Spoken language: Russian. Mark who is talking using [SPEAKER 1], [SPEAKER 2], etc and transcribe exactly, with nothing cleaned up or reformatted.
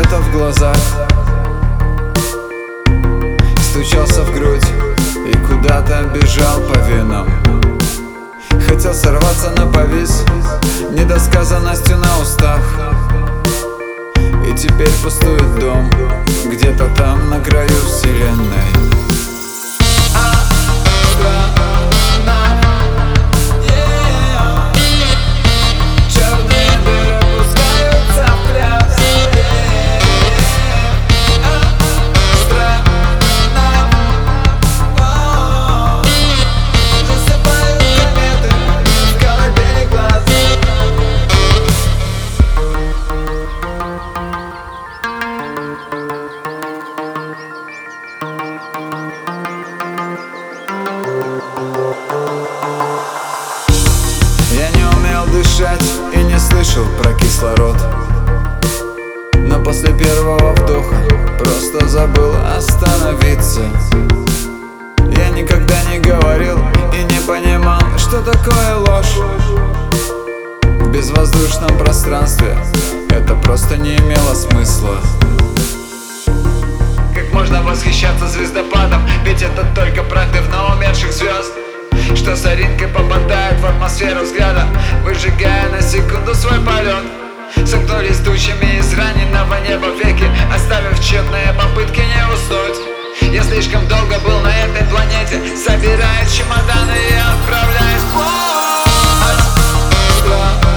[SPEAKER 1] света в глазах, стучался в грудь и куда-то бежал по венам. Хотел сорваться, но повис недосказанностью на устах. И теперь пустует дом где-то там на краю вселенной. Дышать и не слышал про кислород, но после первого вдоха просто забыл остановиться. Я никогда не говорил и не понимал, что такое ложь. В безвоздушном пространстве это просто не имело смысла. Как можно восхищаться звездопадом, ведь это только прах давно умерших звезд, что соринкой попадает в атмосферу взгляда, выжигая на секунду свой полет. Сомкнулись тучами из раненого неба веки, оставив тщетные попытки не уснуть. Я слишком долго был на этой планете, собирая чемоданы и отправляюсь в путь.